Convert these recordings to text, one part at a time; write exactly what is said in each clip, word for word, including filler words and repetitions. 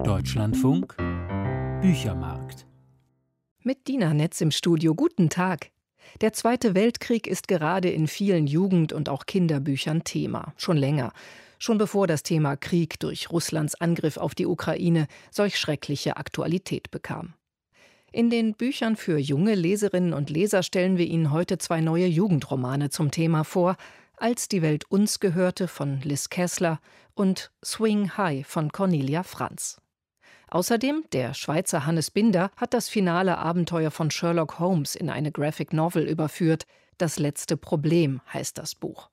Deutschlandfunk Büchermarkt. Mit Dina Netz im Studio. Guten Tag. Der Zweite Weltkrieg ist gerade in vielen Jugend- und auch Kinderbüchern Thema. Schon länger. Schon bevor das Thema Krieg durch Russlands Angriff auf die Ukraine solch schreckliche Aktualität bekam. In den Büchern für junge Leserinnen und Leser stellen wir Ihnen heute zwei neue Jugendromane zum Thema vor. Als die Welt uns gehörte von Liz Kessler und Swing High von Cornelia Franz. Außerdem, der Schweizer Hannes Binder hat das finale Abenteuer von Sherlock Holmes in eine Graphic Novel überführt. Das letzte Problem heißt das Buch.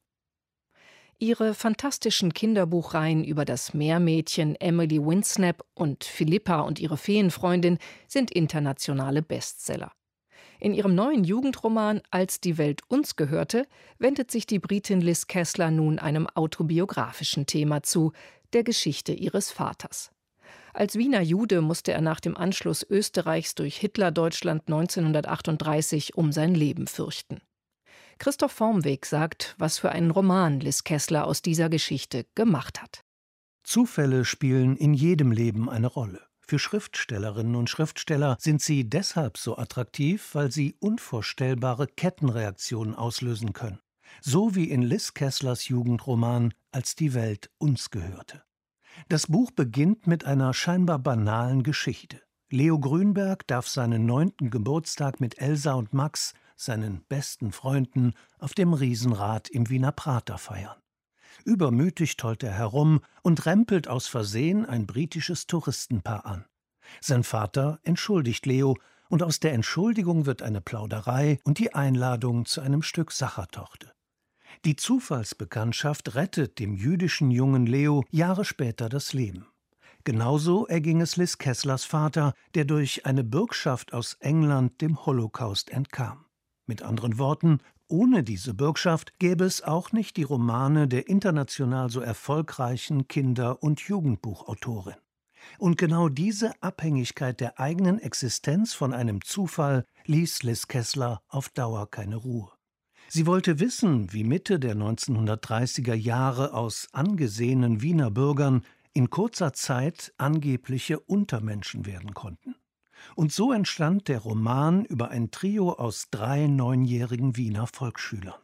Ihre fantastischen Kinderbuchreihen über das Meermädchen Emily Winsnap und Philippa und ihre Feenfreundin sind internationale Bestseller. In ihrem neuen Jugendroman Als die Welt uns gehörte wendet sich die Britin Liz Kessler nun einem autobiografischen Thema zu, der Geschichte ihres Vaters. Als Wiener Jude musste er nach dem Anschluss Österreichs durch Hitlerdeutschland neunzehnhundertachtunddreißig um sein Leben fürchten. Christoph Vormweg sagt, was für einen Roman Liz Kessler aus dieser Geschichte gemacht hat. Zufälle spielen in jedem Leben eine Rolle. Für Schriftstellerinnen und Schriftsteller sind sie deshalb so attraktiv, weil sie unvorstellbare Kettenreaktionen auslösen können. So wie in Liz Kesslers Jugendroman Als die Welt uns gehörte. Das Buch beginnt mit einer scheinbar banalen Geschichte. Leo Grünberg darf seinen neunten Geburtstag mit Elsa und Max, seinen besten Freunden, auf dem Riesenrad im Wiener Prater feiern. Übermütig tollt er herum und rempelt aus Versehen ein britisches Touristenpaar an. Sein Vater entschuldigt Leo und aus der Entschuldigung wird eine Plauderei und die Einladung zu einem Stück Sachertorte. Die Zufallsbekanntschaft rettet dem jüdischen jungen Leo Jahre später das Leben. Genauso erging es Liz Kesslers Vater, der durch eine Bürgschaft aus England dem Holocaust entkam. Mit anderen Worten, ohne diese Bürgschaft gäbe es auch nicht die Romane der international so erfolgreichen Kinder- und Jugendbuchautorin. Und genau diese Abhängigkeit der eigenen Existenz von einem Zufall ließ Liz Kessler auf Dauer keine Ruhe. Sie wollte wissen, wie Mitte der neunzehnhundertdreißiger Jahre aus angesehenen Wiener Bürgern in kurzer Zeit angebliche Untermenschen werden konnten. Und so entstand der Roman über ein Trio aus drei neunjährigen Wiener Volksschülern.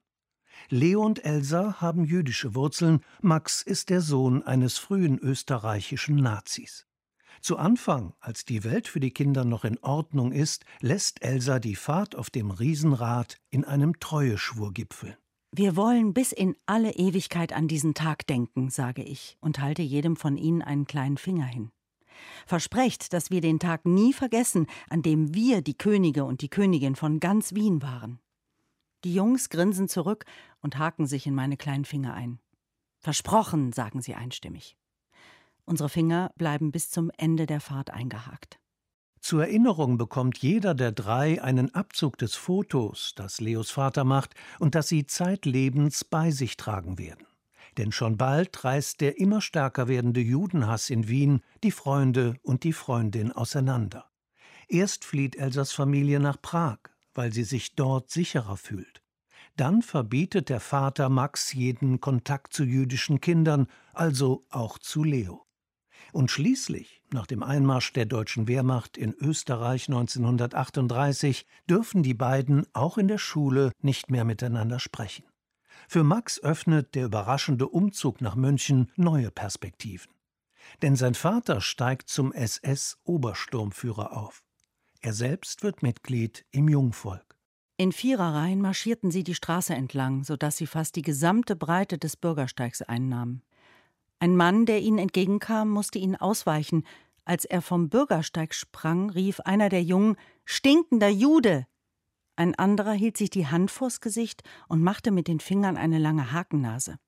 Leo und Elsa haben jüdische Wurzeln, Max ist der Sohn eines frühen österreichischen Nazis. Zu Anfang, als die Welt für die Kinder noch in Ordnung ist, lässt Elsa die Fahrt auf dem Riesenrad in einem Treueschwur gipfeln. Wir wollen bis in alle Ewigkeit an diesen Tag denken, sage ich und halte jedem von ihnen einen kleinen Finger hin. Versprecht, dass wir den Tag nie vergessen, an dem wir die Könige und die Königin von ganz Wien waren. Die Jungs grinsen zurück und haken sich in meine kleinen Finger ein. Versprochen, sagen sie einstimmig. Unsere Finger bleiben bis zum Ende der Fahrt eingehakt. Zur Erinnerung bekommt jeder der drei einen Abzug des Fotos, das Leos Vater macht und das sie zeitlebens bei sich tragen werden. Denn schon bald reißt der immer stärker werdende Judenhass in Wien die Freunde und die Freundin auseinander. Erst flieht Elsas Familie nach Prag, weil sie sich dort sicherer fühlt. Dann verbietet der Vater Max jeden Kontakt zu jüdischen Kindern, also auch zu Leo. Und schließlich, nach dem Einmarsch der deutschen Wehrmacht in Österreich neunzehnhundertachtunddreißig, dürfen die beiden auch in der Schule nicht mehr miteinander sprechen. Für Max öffnet der überraschende Umzug nach München neue Perspektiven. Denn sein Vater steigt zum S S-Obersturmführer auf. Er selbst wird Mitglied im Jungvolk. In Viererreihen marschierten sie die Straße entlang, sodass sie fast die gesamte Breite des Bürgersteigs einnahmen. Ein Mann, der ihnen entgegenkam, musste ihnen ausweichen. Als er vom Bürgersteig sprang, rief einer der Jungen: »Stinkender Jude!« Ein anderer hielt sich die Hand vors Gesicht und machte mit den Fingern eine lange Hakennase.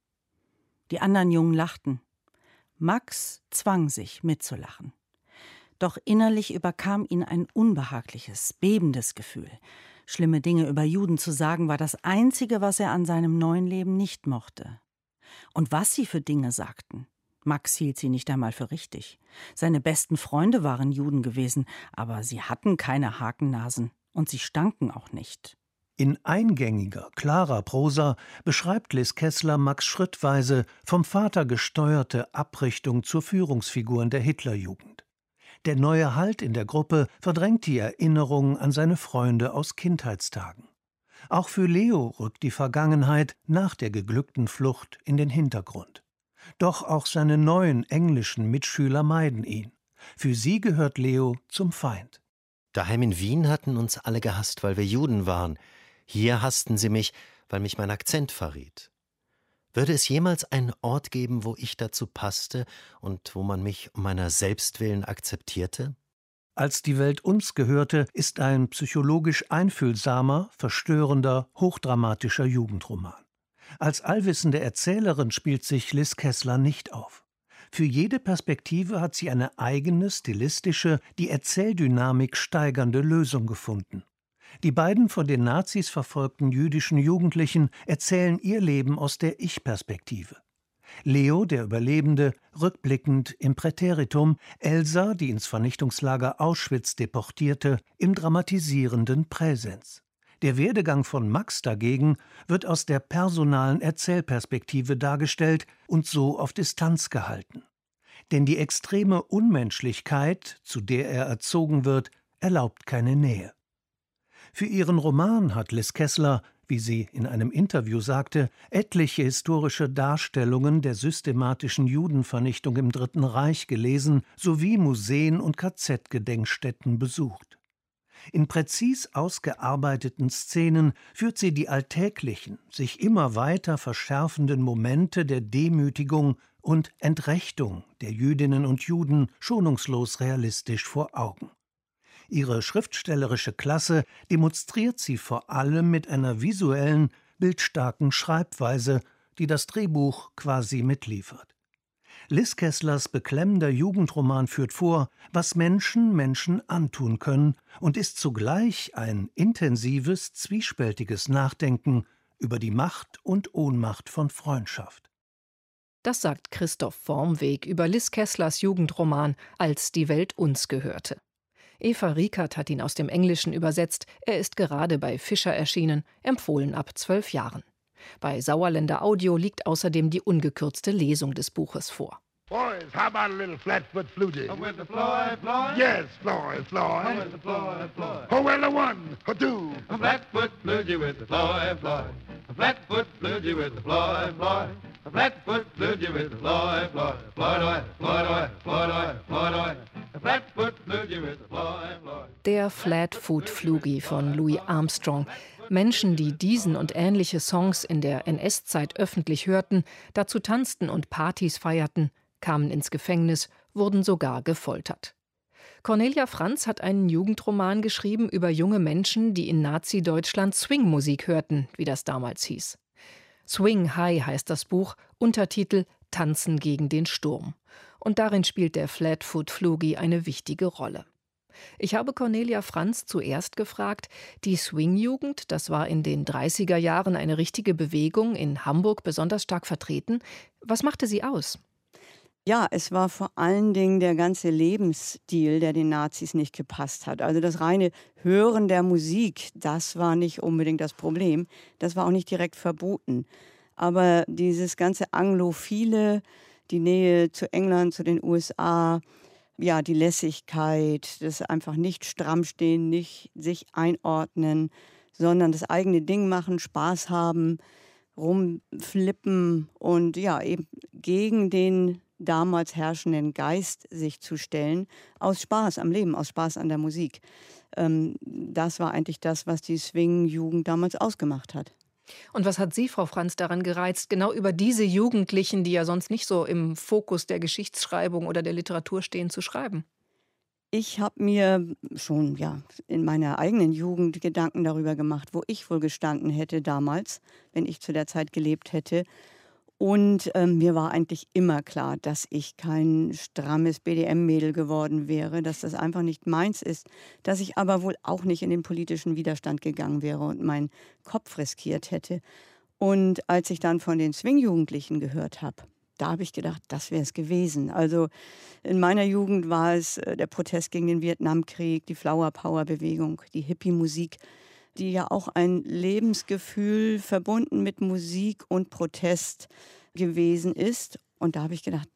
Die anderen Jungen lachten. Max zwang sich, mitzulachen. Doch innerlich überkam ihn ein unbehagliches, bebendes Gefühl. Schlimme Dinge über Juden zu sagen, war das Einzige, was er an seinem neuen Leben nicht mochte. Und was sie für Dinge sagten. Max hielt sie nicht einmal für richtig. Seine besten Freunde waren Juden gewesen, aber sie hatten keine Hakennasen und sie stanken auch nicht. In eingängiger, klarer Prosa beschreibt Liz Kessler Max' schrittweise vom Vater gesteuerte Abrichtung zur Führungsfigur in der Hitlerjugend. Der neue Halt in der Gruppe verdrängt die Erinnerung an seine Freunde aus Kindheitstagen. Auch für Leo rückt die Vergangenheit nach der geglückten Flucht in den Hintergrund. Doch auch seine neuen englischen Mitschüler meiden ihn. Für sie gehört Leo zum Feind. Daheim in Wien hatten uns alle gehasst, weil wir Juden waren. Hier hassten sie mich, weil mich mein Akzent verriet. Würde es jemals einen Ort geben, wo ich dazu passte und wo man mich um meiner selbst willen akzeptierte? Als die Welt uns gehörte, ist ein psychologisch einfühlsamer, verstörender, hochdramatischer Jugendroman. Als allwissende Erzählerin spielt sich Liz Kessler nicht auf. Für jede Perspektive hat sie eine eigene, stilistische, die Erzähldynamik steigernde Lösung gefunden. Die beiden von den Nazis verfolgten jüdischen Jugendlichen erzählen ihr Leben aus der Ich-Perspektive. Leo, der Überlebende, rückblickend im Präteritum, Elsa, die ins Vernichtungslager Auschwitz deportierte, im dramatisierenden Präsens. Der Werdegang von Max dagegen wird aus der personalen Erzählperspektive dargestellt und so auf Distanz gehalten. Denn die extreme Unmenschlichkeit, zu der er erzogen wird, erlaubt keine Nähe. Für ihren Roman hat Liz Kessler, wie sie in einem Interview sagte, etliche historische Darstellungen der systematischen Judenvernichtung im Dritten Reich gelesen sowie Museen und K Z-Gedenkstätten besucht. In präzis ausgearbeiteten Szenen führt sie die alltäglichen, sich immer weiter verschärfenden Momente der Demütigung und Entrechtung der Jüdinnen und Juden schonungslos realistisch vor Augen. Ihre schriftstellerische Klasse demonstriert sie vor allem mit einer visuellen, bildstarken Schreibweise, die das Drehbuch quasi mitliefert. Liz Kesslers beklemmender Jugendroman führt vor, was Menschen Menschen antun können und ist zugleich ein intensives, zwiespältiges Nachdenken über die Macht und Ohnmacht von Freundschaft. Das sagt Christoph Wormweg über Liz Kesslers Jugendroman »Als die Welt uns gehörte«. Eva Riekert hat ihn aus dem Englischen übersetzt. Er ist gerade bei Fischer erschienen, empfohlen ab zwölf Jahren. Bei Sauerländer Audio liegt außerdem die ungekürzte Lesung des Buches vor. Boys, how about a little flatfoot flutie? With the Floyd, Floyd. Yes, Floyd, Floyd. With the Floyd, Floyd. Oh, well, a one, a two. A flatfoot flutie with the Floyd, Floyd. A flatfoot flutie with the Floyd, Floyd. A flatfoot flutie with the Floyd, Floyd. Floyd, Floyd, Floyd, Floyd, Floyd, Floyd. A flatfoot flutie with the Floyd, Floyd. Der Flatfoot Flugie von Louis Armstrong. Menschen, die diesen und ähnliche Songs in der N S-Zeit öffentlich hörten, dazu tanzten und Partys feierten, kamen ins Gefängnis, wurden sogar gefoltert. Cornelia Franz hat einen Jugendroman geschrieben über junge Menschen, die in Nazi-Deutschland Swing-Musik hörten, wie das damals hieß. Swing High heißt das Buch, Untertitel Tanzen gegen den Sturm. Und darin spielt der Flatfoot Flugie eine wichtige Rolle. Ich habe Cornelia Franz zuerst gefragt, die Swing-Jugend, das war in den dreißiger Jahren eine richtige Bewegung, in Hamburg besonders stark vertreten. Was machte sie aus? Ja, es war vor allen Dingen der ganze Lebensstil, der den Nazis nicht gepasst hat. Also das reine Hören der Musik, das war nicht unbedingt das Problem. Das war auch nicht direkt verboten. Aber dieses ganze Anglophile, die Nähe zu England, zu den U S A, ja, die Lässigkeit, das einfach nicht stramm stehen, nicht sich einordnen, sondern das eigene Ding machen, Spaß haben, rumflippen und ja, eben gegen den damals herrschenden Geist sich zu stellen, aus Spaß am Leben, aus Spaß an der Musik. Ähm, das war eigentlich das, was die Swing-Jugend damals ausgemacht hat. Und was hat Sie, Frau Franz, daran gereizt, genau über diese Jugendlichen, die ja sonst nicht so im Fokus der Geschichtsschreibung oder der Literatur stehen, zu schreiben? Ich habe mir schon ja, in meiner eigenen Jugend Gedanken darüber gemacht, wo ich wohl gestanden hätte damals, wenn ich zu der Zeit gelebt hätte. Und äh, mir war eigentlich immer klar, dass ich kein strammes B D M-Mädel geworden wäre, dass das einfach nicht meins ist, dass ich aber wohl auch nicht in den politischen Widerstand gegangen wäre und meinen Kopf riskiert hätte. Und als ich dann von den Swing-Jugendlichen gehört habe, da habe ich gedacht, das wäre es gewesen. Also in meiner Jugend war es äh, der Protest gegen den Vietnamkrieg, die Flower-Power-Bewegung, die Hippie-Musik, die ja auch ein Lebensgefühl verbunden mit Musik und Protest gewesen ist. Und da habe ich gedacht,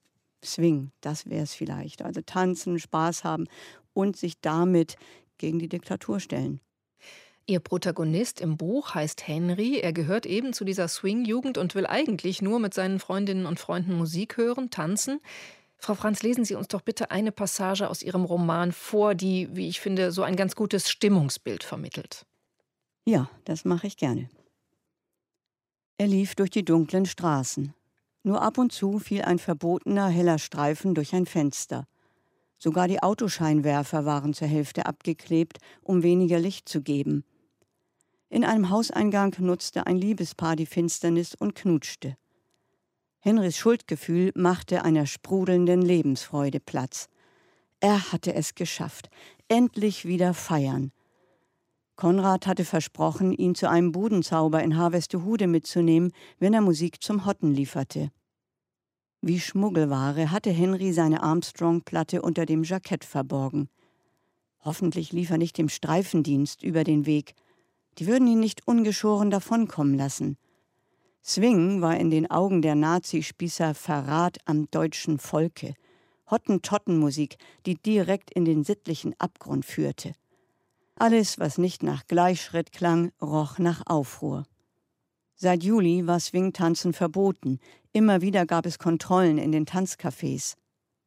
Swing, das wäre es vielleicht. Also tanzen, Spaß haben und sich damit gegen die Diktatur stellen. Ihr Protagonist im Buch heißt Henry. Er gehört eben zu dieser Swing-Jugend und will eigentlich nur mit seinen Freundinnen und Freunden Musik hören, tanzen. Frau Franz, lesen Sie uns doch bitte eine Passage aus Ihrem Roman vor, die, wie ich finde, so ein ganz gutes Stimmungsbild vermittelt. Ja, das mache ich gerne. Er lief durch die dunklen Straßen. Nur ab und zu fiel ein verbotener, heller Streifen durch ein Fenster. Sogar die Autoscheinwerfer waren zur Hälfte abgeklebt, um weniger Licht zu geben. In einem Hauseingang nutzte ein Liebespaar die Finsternis und knutschte. Henrys Schuldgefühl machte einer sprudelnden Lebensfreude Platz. Er hatte es geschafft. Endlich wieder feiern. Konrad hatte versprochen, ihn zu einem Budenzauber in Harvestehude mitzunehmen, wenn er Musik zum Hotten lieferte. Wie Schmuggelware hatte Henry seine Armstrong-Platte unter dem Jackett verborgen. Hoffentlich lief er nicht dem Streifendienst über den Weg. Die würden ihn nicht ungeschoren davonkommen lassen. Swing war in den Augen der Nazispießer Verrat am deutschen Volke. Hottentottenmusik, die direkt in den sittlichen Abgrund führte. Alles, was nicht nach Gleichschritt klang, roch nach Aufruhr. Seit Juli war Swing-Tanzen verboten. Immer wieder gab es Kontrollen in den Tanzcafés.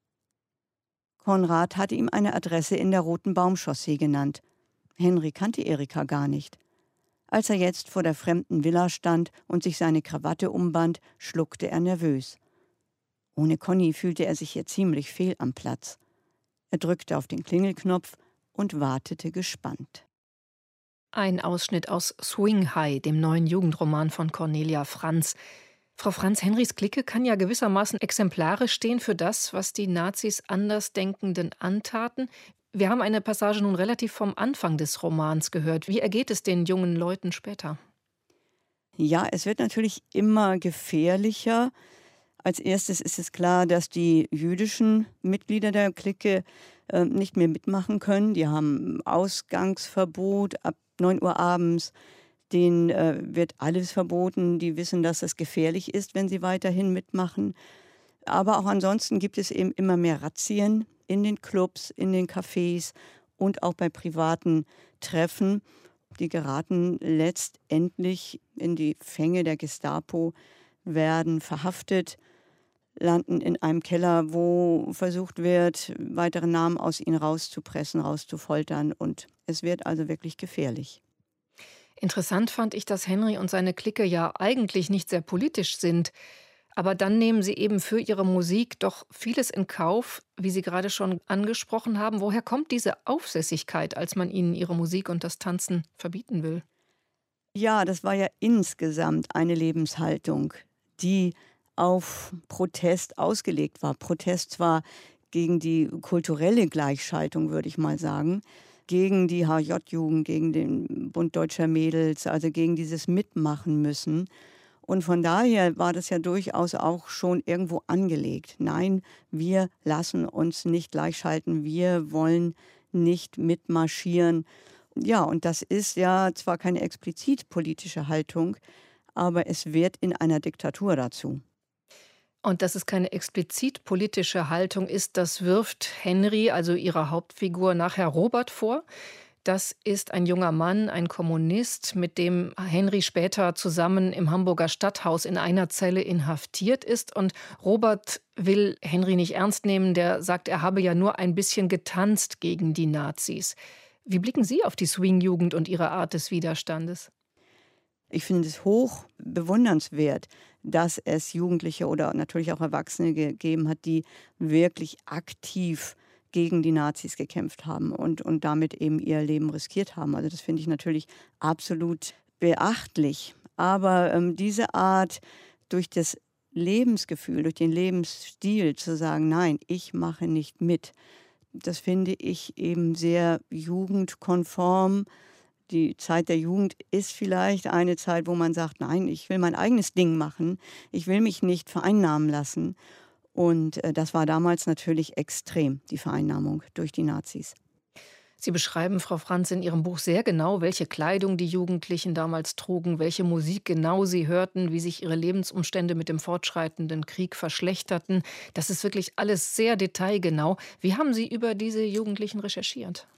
Konrad hatte ihm eine Adresse in der Roten Baumchaussee genannt. Henry kannte Erika gar nicht. Als er jetzt vor der fremden Villa stand und sich seine Krawatte umband, schluckte er nervös. Ohne Conny fühlte er sich hier ziemlich fehl am Platz. Er drückte auf den Klingelknopf und wartete gespannt. Ein Ausschnitt aus Swing High, dem neuen Jugendroman von Cornelia Franz. Frau Franz, Henrys Clique kann ja gewissermaßen exemplarisch stehen für das, was die Nazis Andersdenkenden antaten. Wir haben eine Passage nun relativ vom Anfang des Romans gehört. Wie ergeht es den jungen Leuten später? Ja, es wird natürlich immer gefährlicher. Als erstes ist es klar, dass die jüdischen Mitglieder der Clique äh, nicht mehr mitmachen können. Die haben Ausgangsverbot ab neun Uhr abends. Denen äh, wird alles verboten. Die wissen, dass es gefährlich ist, wenn sie weiterhin mitmachen. Aber auch ansonsten gibt es eben immer mehr Razzien in den Clubs, in den Cafés und auch bei privaten Treffen. Die geraten letztendlich in die Fänge der Gestapo, werden verhaftet, landen in einem Keller, wo versucht wird, weitere Namen aus ihnen rauszupressen, rauszufoltern. Und es wird also wirklich gefährlich. Interessant fand ich, dass Henry und seine Clique ja eigentlich nicht sehr politisch sind. Aber dann nehmen sie eben für ihre Musik doch vieles in Kauf, wie Sie gerade schon angesprochen haben. Woher kommt diese Aufsässigkeit, als man ihnen ihre Musik und das Tanzen verbieten will? Ja, das war ja insgesamt eine Lebenshaltung, die auf Protest ausgelegt war. Protest zwar gegen die kulturelle Gleichschaltung, würde ich mal sagen, gegen die H J-Jugend, gegen den Bund Deutscher Mädels, also gegen dieses Mitmachen müssen. Und von daher war das ja durchaus auch schon irgendwo angelegt. Nein, wir lassen uns nicht gleichschalten, wir wollen nicht mitmarschieren. Ja, und das ist ja zwar keine explizit politische Haltung, aber es wird in einer Diktatur dazu. Und dass es keine explizit politische Haltung ist, das wirft Henry, also ihrer Hauptfigur, nachher Robert vor. Das ist ein junger Mann, ein Kommunist, mit dem Henry später zusammen im Hamburger Stadthaus in einer Zelle inhaftiert ist. Und Robert will Henry nicht ernst nehmen, der sagt, er habe ja nur ein bisschen getanzt gegen die Nazis. Wie blicken Sie auf die Swing-Jugend und ihre Art des Widerstandes? Ich finde es hoch bewundernswert, dass es Jugendliche oder natürlich auch Erwachsene gegeben hat, die wirklich aktiv gegen die Nazis gekämpft haben und, und damit eben ihr Leben riskiert haben. Also das finde ich natürlich absolut beachtlich. Aber ähm, diese Art, durch das Lebensgefühl, durch den Lebensstil zu sagen, nein, ich mache nicht mit, das finde ich eben sehr jugendkonform. Die Zeit der Jugend ist vielleicht eine Zeit, wo man sagt, nein, ich will mein eigenes Ding machen, ich will mich nicht vereinnahmen lassen. Und das war damals natürlich extrem, die Vereinnahmung durch die Nazis. Sie beschreiben, Frau Franz, in Ihrem Buch sehr genau, welche Kleidung die Jugendlichen damals trugen, welche Musik genau sie hörten, wie sich ihre Lebensumstände mit dem fortschreitenden Krieg verschlechterten. Das ist wirklich alles sehr detailgenau. Wie haben Sie über diese Jugendlichen recherchiert?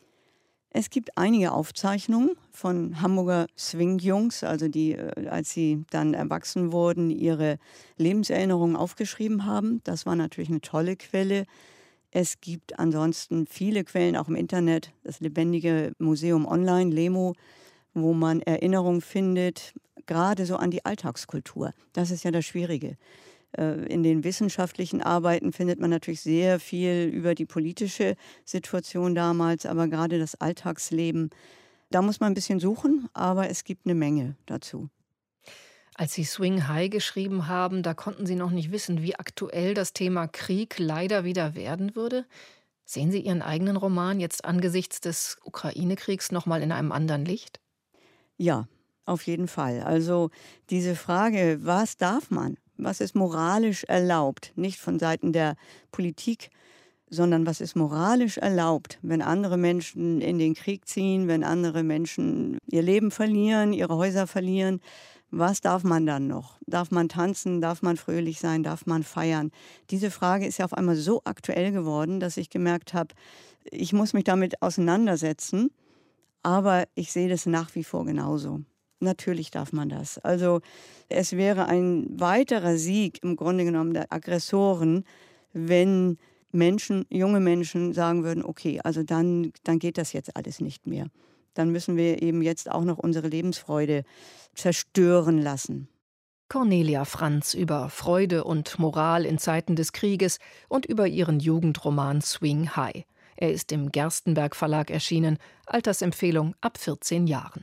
Es gibt einige Aufzeichnungen von Hamburger Swing-Jungs, also die, äh, als sie dann erwachsen wurden, ihre Lebenserinnerungen aufgeschrieben haben. Das war natürlich eine tolle Quelle. Es gibt ansonsten viele Quellen, auch im Internet, das lebendige Museum online, LEMO, wo man Erinnerungen findet, gerade so an die Alltagskultur. Das ist ja das Schwierige. In den wissenschaftlichen Arbeiten findet man natürlich sehr viel über die politische Situation damals, aber gerade das Alltagsleben, da muss man ein bisschen suchen, aber es gibt eine Menge dazu. Als Sie Swing High geschrieben haben, da konnten Sie noch nicht wissen, wie aktuell das Thema Krieg leider wieder werden würde. Sehen Sie Ihren eigenen Roman jetzt angesichts des Ukraine-Kriegs noch mal in einem anderen Licht? Ja, auf jeden Fall. Also diese Frage, was darf man? Was ist moralisch erlaubt? Nicht von Seiten der Politik, sondern was ist moralisch erlaubt, wenn andere Menschen in den Krieg ziehen, wenn andere Menschen ihr Leben verlieren, ihre Häuser verlieren. Was darf man dann noch? Darf man tanzen? Darf man fröhlich sein? Darf man feiern? Diese Frage ist ja auf einmal so aktuell geworden, dass ich gemerkt habe, ich muss mich damit auseinandersetzen. Aber ich sehe das nach wie vor genauso. Natürlich darf man das. Also es wäre ein weiterer Sieg im Grunde genommen der Aggressoren, wenn Menschen, junge Menschen sagen würden, okay, also dann, dann geht das jetzt alles nicht mehr. Dann müssen wir eben jetzt auch noch unsere Lebensfreude zerstören lassen. Cornelia Franz über Freude und Moral in Zeiten des Krieges und über ihren Jugendroman Swing High. Er ist im Gerstenberg Verlag erschienen, Altersempfehlung ab vierzehn Jahren.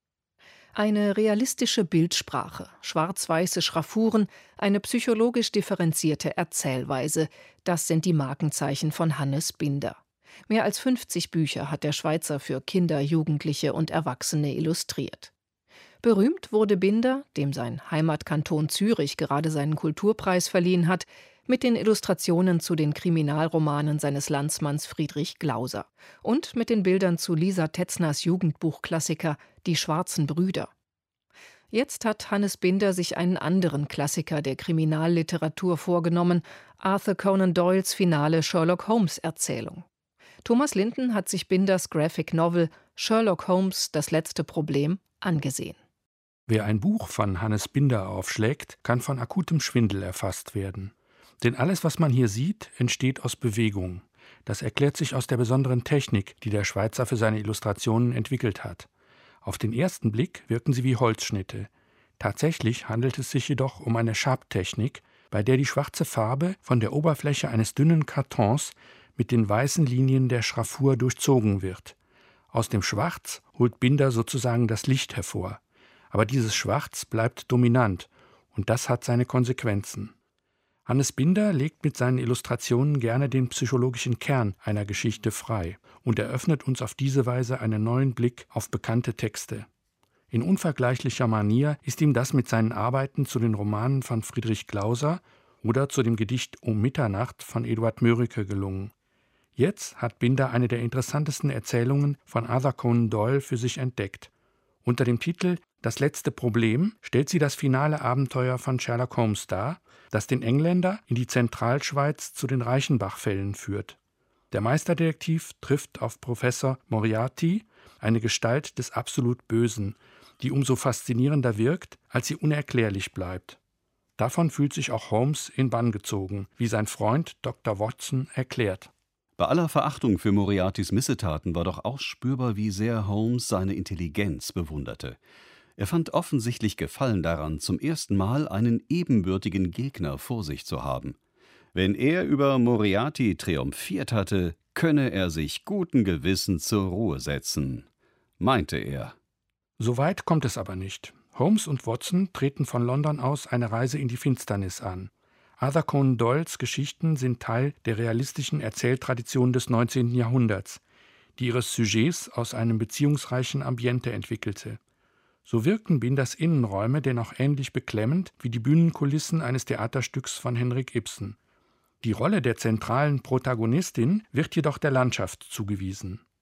Eine realistische Bildsprache, schwarz-weiße Schraffuren, eine psychologisch differenzierte Erzählweise, das sind die Markenzeichen von Hannes Binder. Mehr als fünfzig Bücher hat der Schweizer für Kinder, Jugendliche und Erwachsene illustriert. Berühmt wurde Binder, dem sein Heimatkanton Zürich gerade seinen Kulturpreis verliehen hat, mit den Illustrationen zu den Kriminalromanen seines Landsmanns Friedrich Glauser und mit den Bildern zu Lisa Tetzners Jugendbuchklassiker Die schwarzen Brüder. Jetzt hat Hannes Binder sich einen anderen Klassiker der Kriminalliteratur vorgenommen, Arthur Conan Doyles finale Sherlock-Holmes-Erzählung. Thomas Linden hat sich Binders Graphic Novel Sherlock Holmes – Das letzte Problem angesehen. Wer ein Buch von Hannes Binder aufschlägt, kann von akutem Schwindel erfasst werden. Denn alles, was man hier sieht, entsteht aus Bewegung. Das erklärt sich aus der besonderen Technik, die der Schweizer für seine Illustrationen entwickelt hat. Auf den ersten Blick wirken sie wie Holzschnitte. Tatsächlich handelt es sich jedoch um eine Sharp-Technik, bei der die schwarze Farbe von der Oberfläche eines dünnen Kartons mit den weißen Linien der Schraffur durchzogen wird. Aus dem Schwarz holt Binder sozusagen das Licht hervor. Aber dieses Schwarz bleibt dominant und das hat seine Konsequenzen. Hannes Binder legt mit seinen Illustrationen gerne den psychologischen Kern einer Geschichte frei und eröffnet uns auf diese Weise einen neuen Blick auf bekannte Texte. In unvergleichlicher Manier ist ihm das mit seinen Arbeiten zu den Romanen von Friedrich Glauser oder zu dem Gedicht Um Mitternacht von Eduard Mörike gelungen. Jetzt hat Binder eine der interessantesten Erzählungen von Arthur Conan Doyle für sich entdeckt. Unter dem Titel Das letzte Problem stellt sie das finale Abenteuer von Sherlock Holmes dar, das den Engländer in die Zentralschweiz zu den Reichenbach-Fällen führt. Der Meisterdetektiv trifft auf Professor Moriarty, eine Gestalt des absolut Bösen, die umso faszinierender wirkt, als sie unerklärlich bleibt. Davon fühlt sich auch Holmes in Bann gezogen, wie sein Freund Doktor Watson erklärt. Bei aller Verachtung für Moriartys Missetaten war doch auch spürbar, wie sehr Holmes seine Intelligenz bewunderte. Er fand offensichtlich Gefallen daran, zum ersten Mal einen ebenbürtigen Gegner vor sich zu haben. Wenn er über Moriarty triumphiert hatte, könne er sich guten Gewissens zur Ruhe setzen, meinte er. So weit kommt es aber nicht. Holmes und Watson treten von London aus eine Reise in die Finsternis an. Arthur Conan Doyles Geschichten sind Teil der realistischen Erzähltradition des neunzehnten Jahrhunderts, die ihre Sujets aus einem beziehungsreichen Ambiente entwickelte. So wirkten Binders Innenräume dennoch ähnlich beklemmend wie die Bühnenkulissen eines Theaterstücks von Henrik Ibsen. Die Rolle der zentralen Protagonistin wird jedoch der Landschaft zugewiesen.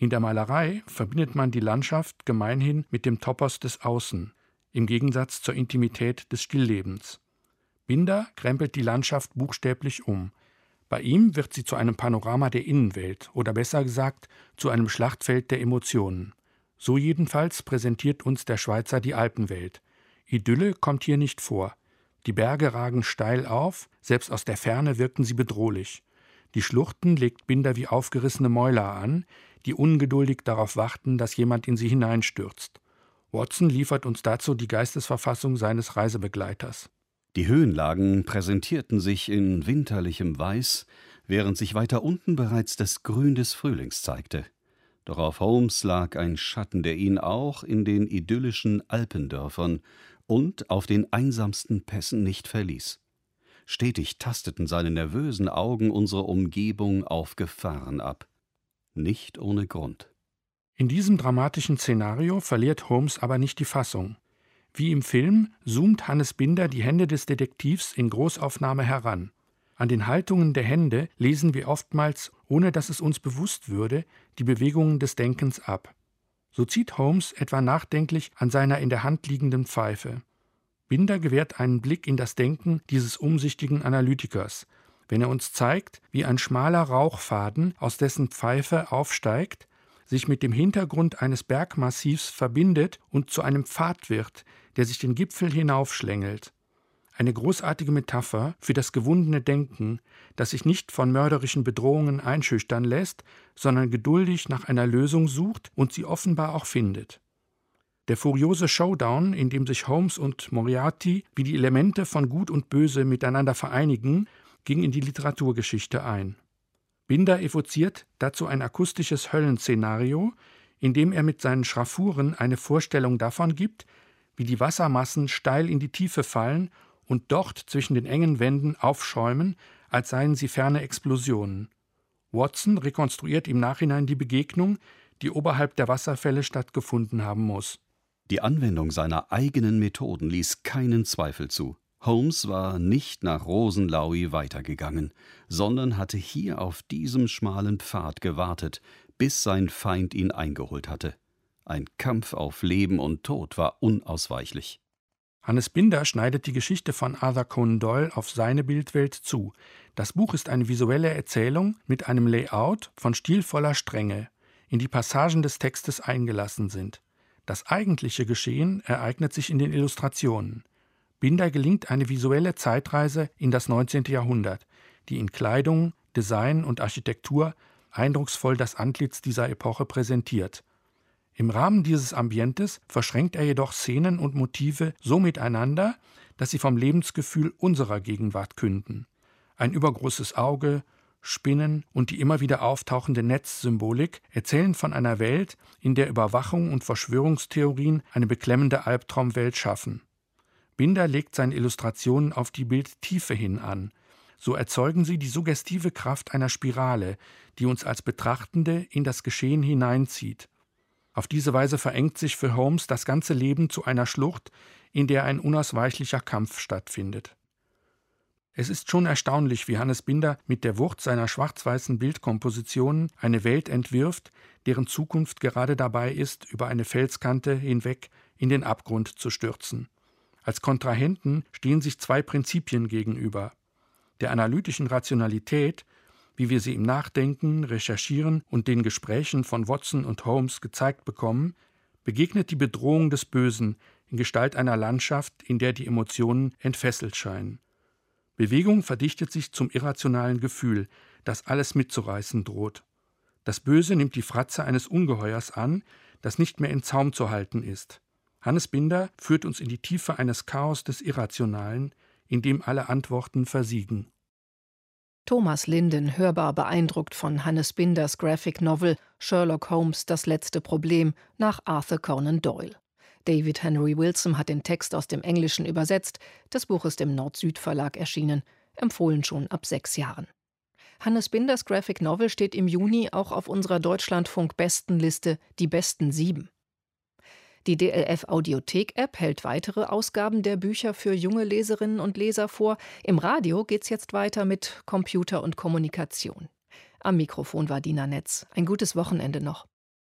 In der Malerei verbindet man die Landschaft gemeinhin mit dem Topos des Außen, im Gegensatz zur Intimität des Stilllebens. Binder krempelt die Landschaft buchstäblich um. Bei ihm wird sie zu einem Panorama der Innenwelt oder besser gesagt zu einem Schlachtfeld der Emotionen. So jedenfalls präsentiert uns der Schweizer die Alpenwelt. Idylle kommt hier nicht vor. Die Berge ragen steil auf, selbst aus der Ferne wirken sie bedrohlich. Die Schluchten legt Binder wie aufgerissene Mäuler an, die ungeduldig darauf warten, dass jemand in sie hineinstürzt. Watson liefert uns dazu die Geistesverfassung seines Reisebegleiters. Die Höhenlagen präsentierten sich in winterlichem Weiß, während sich weiter unten bereits das Grün des Frühlings zeigte. Doch auf Holmes lag ein Schatten, der ihn auch in den idyllischen Alpendörfern und auf den einsamsten Pässen nicht verließ. Stetig tasteten seine nervösen Augen unsere Umgebung auf Gefahren ab. Nicht ohne Grund. In diesem dramatischen Szenario verliert Holmes aber nicht die Fassung. Wie im Film zoomt Hannes Binder die Hände des Detektivs in Großaufnahme heran. An den Haltungen der Hände lesen wir oftmals, ohne dass es uns bewusst würde, die Bewegungen des Denkens ab. So zieht Holmes etwa nachdenklich an seiner in der Hand liegenden Pfeife. Binder gewährt einen Blick in das Denken dieses umsichtigen Analytikers, wenn er uns zeigt, wie ein schmaler Rauchfaden aus dessen Pfeife aufsteigt, sich mit dem Hintergrund eines Bergmassivs verbindet und zu einem Pfad wird, der sich den Gipfel hinaufschlängelt. Eine großartige Metapher für das gewundene Denken, das sich nicht von mörderischen Bedrohungen einschüchtern lässt, sondern geduldig nach einer Lösung sucht und sie offenbar auch findet. Der furiose Showdown, in dem sich Holmes und Moriarty wie die Elemente von Gut und Böse miteinander vereinigen, ging in die Literaturgeschichte ein. Binder evoziert dazu ein akustisches Höllenszenario, in dem er mit seinen Schraffuren eine Vorstellung davon gibt, wie die Wassermassen steil in die Tiefe fallen und dort zwischen den engen Wänden aufschäumen, als seien sie ferne Explosionen. Watson rekonstruiert im Nachhinein die Begegnung, die oberhalb der Wasserfälle stattgefunden haben muss. Die Anwendung seiner eigenen Methoden ließ keinen Zweifel zu. Holmes war nicht nach Rosenlaui weitergegangen, sondern hatte hier auf diesem schmalen Pfad gewartet, bis sein Feind ihn eingeholt hatte. Ein Kampf auf Leben und Tod war unausweichlich. Hannes Binder schneidet die Geschichte von Arthur Conan Doyle auf seine Bildwelt zu. Das Buch ist eine visuelle Erzählung mit einem Layout von stilvoller Strenge, in die Passagen des Textes eingelassen sind. Das eigentliche Geschehen ereignet sich in den Illustrationen. Binder gelingt eine visuelle Zeitreise in das neunzehnte Jahrhundert, die in Kleidung, Design und Architektur eindrucksvoll das Antlitz dieser Epoche präsentiert. Im Rahmen dieses Ambientes verschränkt er jedoch Szenen und Motive so miteinander, dass sie vom Lebensgefühl unserer Gegenwart künden. Ein übergroßes Auge, Spinnen und die immer wieder auftauchende Netzsymbolik erzählen von einer Welt, in der Überwachung und Verschwörungstheorien eine beklemmende Albtraumwelt schaffen. Binder legt seine Illustrationen auf die Bildtiefe hin an. So erzeugen sie die suggestive Kraft einer Spirale, die uns als Betrachtende in das Geschehen hineinzieht. Auf diese Weise verengt sich für Holmes das ganze Leben zu einer Schlucht, in der ein unausweichlicher Kampf stattfindet. Es ist schon erstaunlich, wie Hannes Binder mit der Wucht seiner schwarz-weißen Bildkompositionen eine Welt entwirft, deren Zukunft gerade dabei ist, über eine Felskante hinweg in den Abgrund zu stürzen. Als Kontrahenten stehen sich zwei Prinzipien gegenüber: der analytischen Rationalität, wie wir sie im Nachdenken, Recherchieren und den Gesprächen von Watson und Holmes gezeigt bekommen, begegnet die Bedrohung des Bösen in Gestalt einer Landschaft, in der die Emotionen entfesselt scheinen. Bewegung verdichtet sich zum irrationalen Gefühl, das alles mitzureißen droht. Das Böse nimmt die Fratze eines Ungeheuers an, das nicht mehr in Zaum zu halten ist. Hannes Binder führt uns in die Tiefe eines Chaos des Irrationalen, in dem alle Antworten versiegen. Thomas Linden, hörbar beeindruckt von Hannes Binders Graphic Novel Sherlock Holmes, das letzte Problem nach Arthur Conan Doyle. David Henry Wilson hat den Text aus dem Englischen übersetzt. Das Buch ist im Nord-Süd-Verlag erschienen, empfohlen schon ab sechs Jahren. Hannes Binders Graphic Novel steht im Juni auch auf unserer Deutschlandfunk-Bestenliste Die besten sieben. Die D L F-Audiothek-App hält weitere Ausgaben der Bücher für junge Leserinnen und Leser vor. Im Radio geht's jetzt weiter mit Computer und Kommunikation. Am Mikrofon war Dina Netz. Ein gutes Wochenende noch.